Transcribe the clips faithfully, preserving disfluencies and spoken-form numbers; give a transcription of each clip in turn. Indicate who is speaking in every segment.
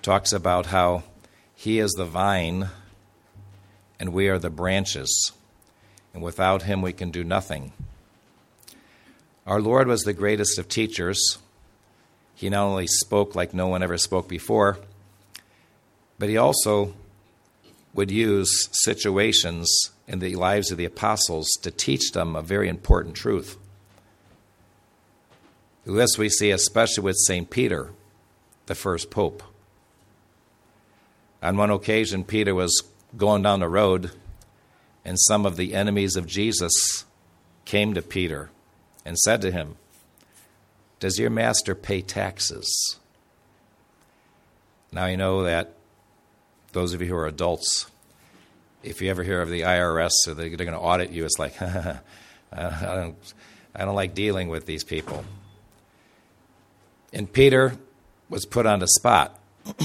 Speaker 1: talks about how he is the vine and we are the branches, and without him we can do nothing. Our Lord was the greatest of teachers. He not only spoke like no one ever spoke before, but he also would use situations in the lives of the apostles to teach them a very important truth. This we see especially with Saint Peter, the first pope. On one occasion, Peter was going down the road, and some of the enemies of Jesus came to Peter and said to him, "Does your master pay taxes?" Now you know that those of you who are adults, if you ever hear of the I R S or they're going to audit you, it's like, I don't, I don't like dealing with these people. And Peter was put on the spot.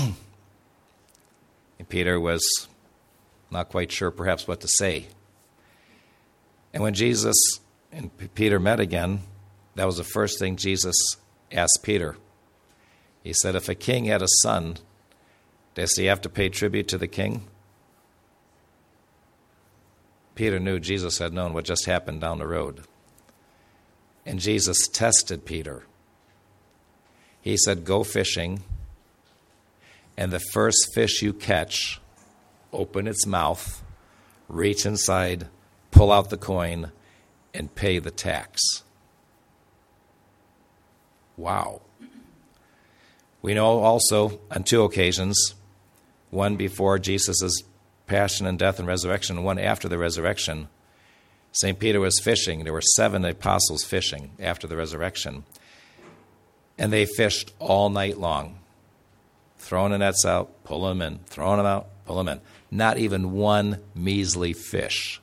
Speaker 1: And Peter was not quite sure perhaps what to say. And when Jesus and Peter met again, that was the first thing Jesus asked Peter. He said, if a king had a son, does he have to pay tribute to the king? Peter knew Jesus had known what just happened down the road. And Jesus tested Peter. He said, go fishing, and the first fish you catch, open its mouth, reach inside, pull out the coin, and pay the tax. Wow. We know also on two occasions, one before Jesus' passion and death and resurrection, and one after the resurrection, Saint Peter was fishing. There were seven apostles fishing after the resurrection. And they fished all night long, throwing the nets out, pulling them in, throwing them out, pulling them in. Not even one measly fish.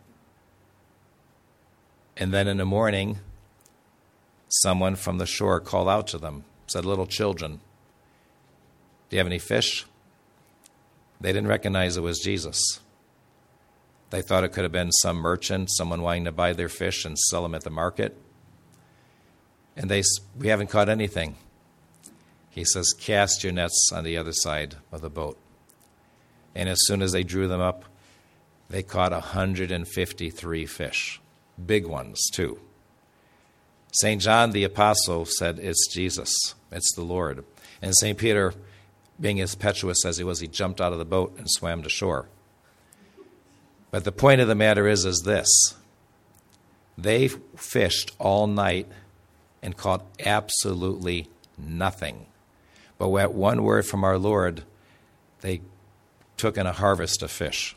Speaker 1: And then in the morning, someone from the shore called out to them, said, little children, do you have any fish? They didn't recognize it was Jesus. They thought it could have been some merchant, someone wanting to buy their fish and sell them at the market. And they, we haven't caught anything. He says, cast your nets on the other side of the boat. And as soon as they drew them up, they caught one hundred fifty-three fish. Big ones, too. Saint John the Apostle said, it's Jesus. It's the Lord. And Saint Peter, being as impetuous as he was, he jumped out of the boat and swam to shore. But the point of the matter is, is this. They fished all night and caught absolutely nothing. But at one word from our Lord, they took in a harvest of fish.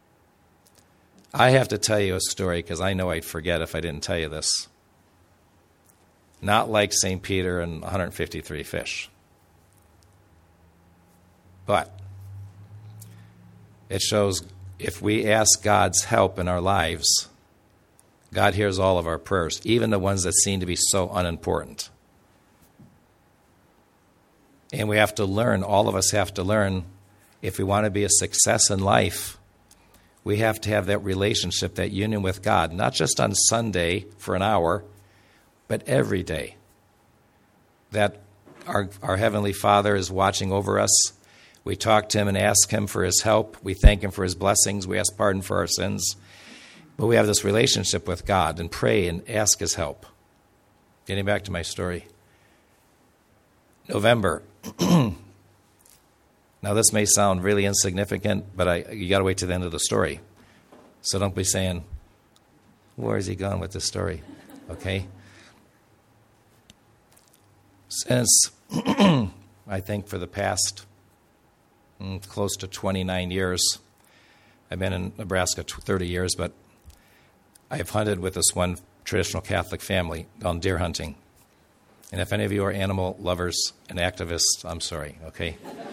Speaker 1: I have to tell you a story because I know I'd forget if I didn't tell you this. Not like Saint Peter and one hundred fifty-three fish. But it shows if we ask God's help in our lives, God hears all of our prayers, even the ones that seem to be so unimportant. And we have to learn, all of us have to learn, if we want to be a success in life, we have to have that relationship, that union with God, not just on Sunday for an hour, but every day. That our, our Heavenly Father is watching over us. We talk to Him and ask Him for His help. We thank Him for His blessings. We ask pardon for our sins. But we have this relationship with God and pray and ask His help. Getting back to my story. November. Now this may sound really insignificant, but I, you got to wait to the end of the story. So don't be saying, where is he going with this story? Okay? Since, I think for the past mm, close to twenty-nine years, I've been in Nebraska thirty years, but I've hunted with this one traditional Catholic family on deer hunting. And if any of you are animal lovers and activists, I'm sorry, okay?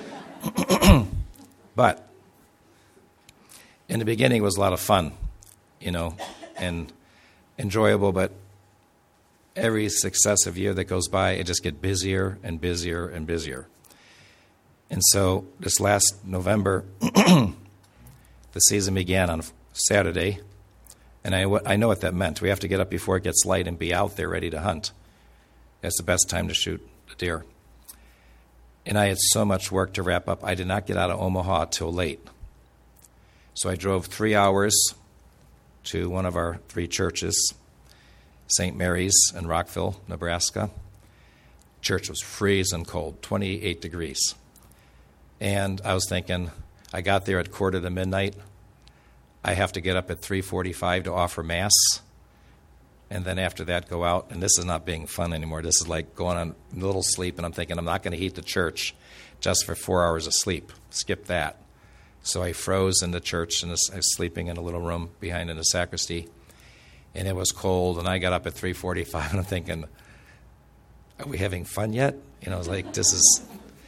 Speaker 1: But in the beginning it was a lot of fun, you know, and enjoyable, but every successive year that goes by, it just gets busier and busier and busier. And so this last November, the season began on Saturday, and I, I know what that meant. We have to get up before it gets light and be out there ready to hunt. That's the best time to shoot a deer. And I had so much work to wrap up. I did not get out of Omaha till late. So I drove three hours to one of our three churches, Saint Mary's in Rockville, Nebraska. Church was freezing cold, twenty-eight degrees. And I was thinking, I got there at quarter to midnight. I have to get up at three forty-five to offer Mass. And then after that, go out. And this is not being fun anymore. This is like going on a little sleep. And I'm thinking, I'm not going to heat the church just for four hours of sleep. Skip that. So I froze in the church, and I was sleeping in a little room behind in the sacristy. And it was cold. And I got up at three forty-five. And I'm thinking, are we having fun yet? You know, I was like, this is...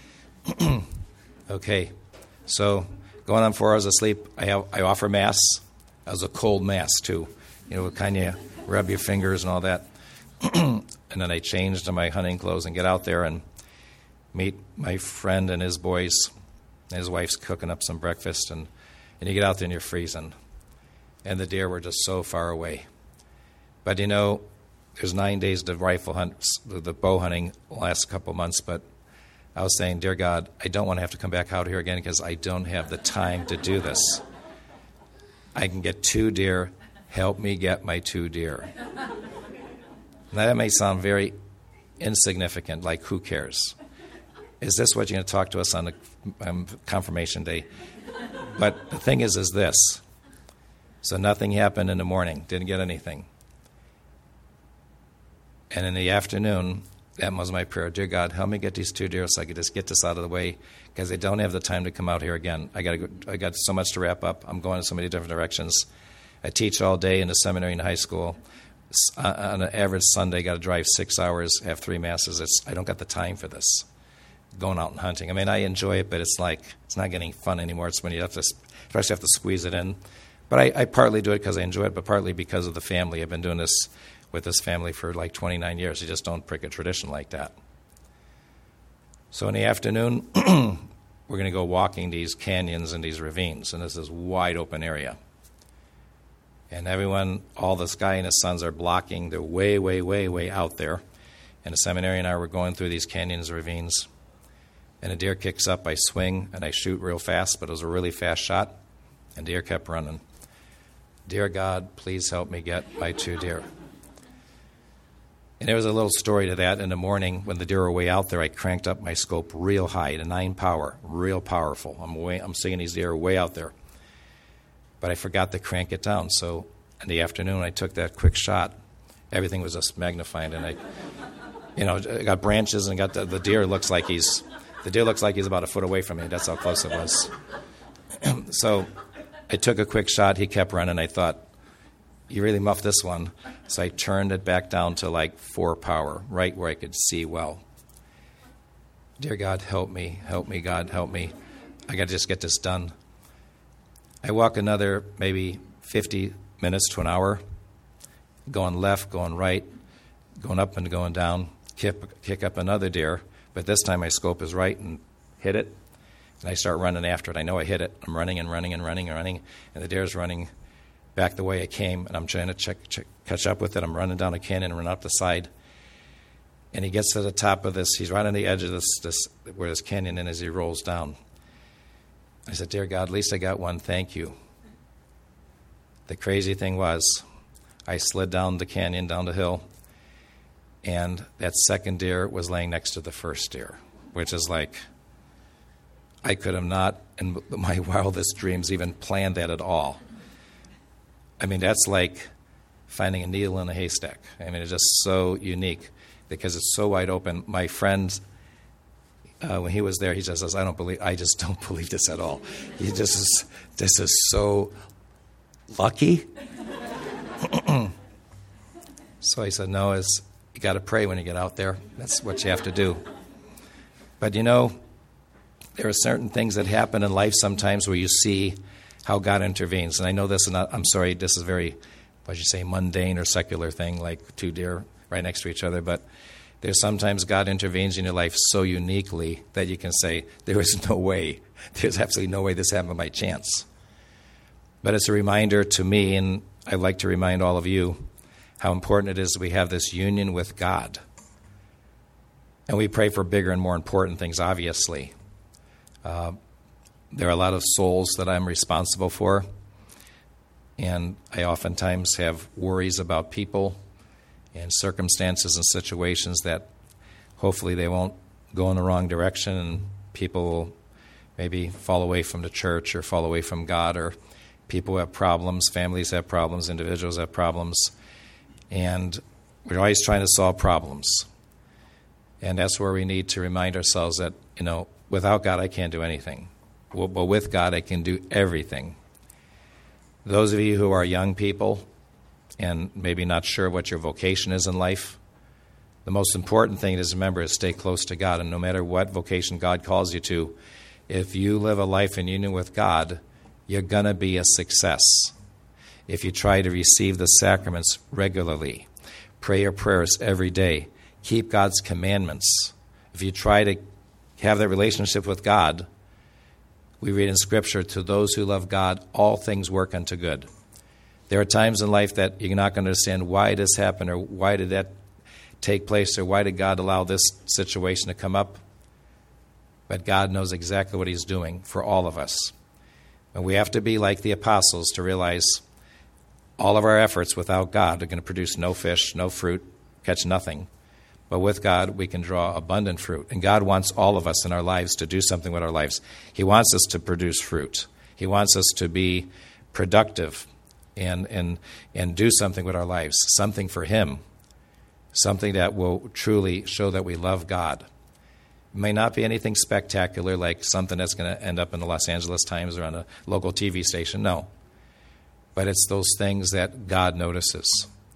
Speaker 1: okay. So going on four hours of sleep, I, have, I offer Mass. That was a cold Mass, too. You know, kind of... rub your fingers and all that. And then I changed to my hunting clothes and get out there and meet my friend and his boys. His wife's cooking up some breakfast, and, and you get out there and you're freezing. And the deer were just so far away. But, you know, there's nine days to rifle hunt, the bow hunting last couple months, but I was saying, dear God, I don't want to have to come back out here again because I don't have the time to do this. I can get two deer. Help me get my two deer. Now, that may sound very insignificant, like who cares? Is this what you're going to talk to us on the um, confirmation day? But the thing is, is this. So nothing happened in the morning. Didn't get anything. And in the afternoon, that was my prayer. Dear God, help me get these two deer so I could just get this out of the way because I don't have the time to come out here again. I got to go, I got so much to wrap up. I'm going in so many different directions. I teach all day in the seminary and high school. On an average Sunday, got to drive six hours, have three masses. It's, I don't got the time for this, going out and hunting. I mean, I enjoy it, but it's like it's not getting fun anymore. It's when you have to, especially have to squeeze it in. But I, I partly do it because I enjoy it, but partly because of the family. I've been doing this with this family for like twenty-nine years. You just don't prick a tradition like that. So in the afternoon, we're going to go walking these canyons and these ravines, and this is a wide open area. And everyone, all the sky and his sons are blocking. They're way, way, way, way out there. And the seminary and I were going through these canyons, ravines. And a deer kicks up. I swing, and I shoot real fast, but it was a really fast shot. And deer kept running. Dear God, please help me get my two deer. And there was a little story to that. In the morning, when the deer were way out there, I cranked up my scope real high to nine power, real powerful. I'm way, I'm seeing these deer way out there. But I forgot to crank it down. So in the afternoon, I took that quick shot. Everything was just magnified, and I, you know, I got branches and got the, the deer looks like he's, the deer looks like he's about a foot away from me. That's how close it was. So I took a quick shot. He kept running. I thought, you really muffed this one. So I turned it back down to like four power, right where I could see well. Dear God, help me, help me, God, help me. I got to just get this done. I walk another maybe fifty minutes to an hour, going left, going right, going up and going down, kick, kick up another deer, but this time my scope is right and hit it, and I start running after it. I know I hit it. I'm running and running and running and running, and the deer's running back the way I came, and I'm trying to check, check, catch up with it. I'm running down a canyon and running up the side, and he gets to the top of this. He's right on the edge of this, this where this canyon is as he rolls down. I said, dear God, at least I got one. Thank you. The crazy thing was, I slid down the canyon, down the hill, and that second deer was laying next to the first deer, which is like, I could have not, in my wildest dreams, even planned that at all. I mean, that's like finding a needle in a haystack. I mean, it's just so unique because it's so wide open. My friend, Uh, when he was there, he just says, I don't believe, I just don't believe this at all. He just is, this is so lucky. So I said, no, it's, you got to pray when you get out there. That's what you have to do. But you know, there are certain things that happen in life sometimes where you see how God intervenes. And I know this is not, I'm sorry, this is very, what should you say, mundane or secular thing, like two deer right next to each other, but there's sometimes God intervenes in your life so uniquely that you can say, there is no way, there's absolutely no way this happened by chance. But it's a reminder to me, and I'd like to remind all of you, how important it is that we have this union with God. And we pray for bigger and more important things, obviously. Uh, there are a lot of souls that I'm responsible for, and I oftentimes have worries about people and circumstances and situations that hopefully they won't go in the wrong direction and people will maybe fall away from the church or fall away from God, or people have problems, families have problems, individuals have problems, and we're always trying to solve problems. And that's where we need to remind ourselves that, you know, without God I can't do anything. But with God I can do everything. Those of you who are young people and maybe not sure what your vocation is in life, the most important thing is remember is stay close to God. And no matter what vocation God calls you to, if you live a life in union with God, you're going to be a success. If you try to receive the sacraments regularly, pray your prayers every day, keep God's commandments. If you try to have that relationship with God, we read in Scripture, to those who love God, all things work unto good. There are times in life that you're not going to understand why this happened, or why did that take place, or why did God allow this situation to come up. But God knows exactly what He's doing for all of us. And we have to be like the apostles to realize all of our efforts without God are going to produce no fish, no fruit, catch nothing. But with God, we can draw abundant fruit. And God wants all of us in our lives to do something with our lives. He wants us to produce fruit. He wants us to be productive and and and do something with our lives, something for Him, something that will truly show that we love God. It may not be anything spectacular like something that's going to end up in the Los Angeles Times or on a local T V station, no. But it's those things that God notices.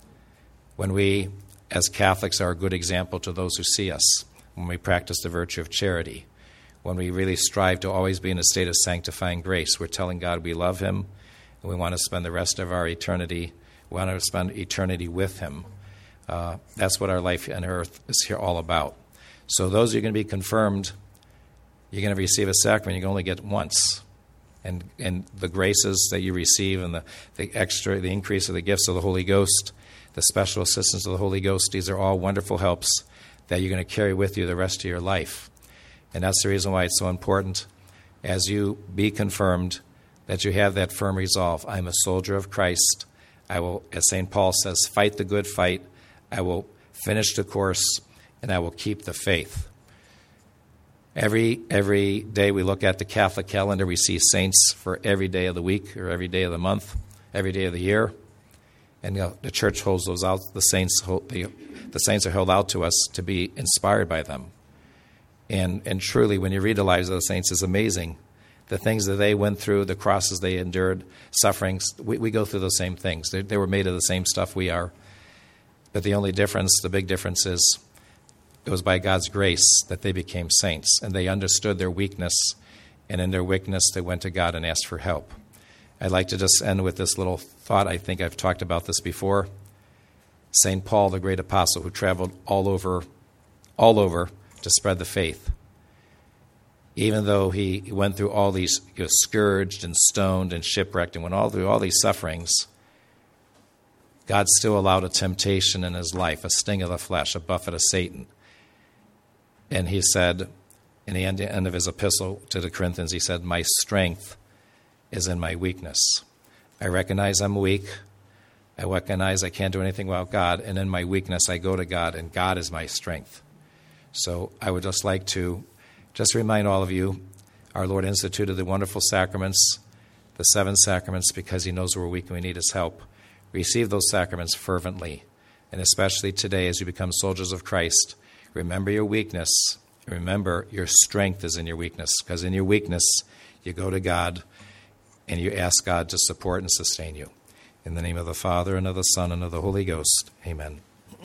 Speaker 1: When we, as Catholics, are a good example to those who see us, when we practice the virtue of charity, when we really strive to always be in a state of sanctifying grace, we're telling God we love Him, and we want to spend the rest of our eternity, we want to spend eternity with Him. Uh, that's what our life on earth is here all about. So those who are going to be confirmed, you're going to receive a sacrament you can only get once. And and the graces that you receive and the, the extra, the increase of the gifts of the Holy Ghost, the special assistance of the Holy Ghost, these are all wonderful helps that you're going to carry with you the rest of your life. And that's the reason why it's so important, as you be confirmed, that you have that firm resolve. I'm a soldier of Christ. I will, as Saint Paul says, fight the good fight. I will finish the course, and I will keep the faith. Every every day we look at the Catholic calendar, we see saints for every day of the week or every day of the month, every day of the year. And you know, the Church holds those out. The saints, hold, the, the saints are held out to us to be inspired by them. And and truly, when you read the lives of the saints, it's amazing. The things that they went through, the crosses they endured, sufferings, we, we go through those same things. They, they were made of the same stuff we are. But the only difference, the big difference is, it was by God's grace that they became saints, and they understood their weakness, and in their weakness they went to God and asked for help. I'd like to just end with this little thought. I think I've talked about this before. Saint Paul, the great apostle who traveled all over, all over to spread the faith. Even though he went through all these, he was scourged and stoned and shipwrecked and went all through all these sufferings, God still allowed a temptation in his life, a sting of the flesh, a buffet of Satan. And he said, in the end, end of his epistle to the Corinthians, he said, my strength is in my weakness. I recognize I'm weak. I recognize I can't do anything without God. And in my weakness, I go to God, and God is my strength. So I would just like to just remind all of you, our Lord instituted the wonderful sacraments, the seven sacraments, because He knows we're weak and we need His help. Receive those sacraments fervently. And especially today, as you become soldiers of Christ, remember your weakness. Remember your strength is in your weakness, because in your weakness, you go to God and you ask God to support and sustain you. In the name of the Father, and of the Son, and of the Holy Ghost, amen.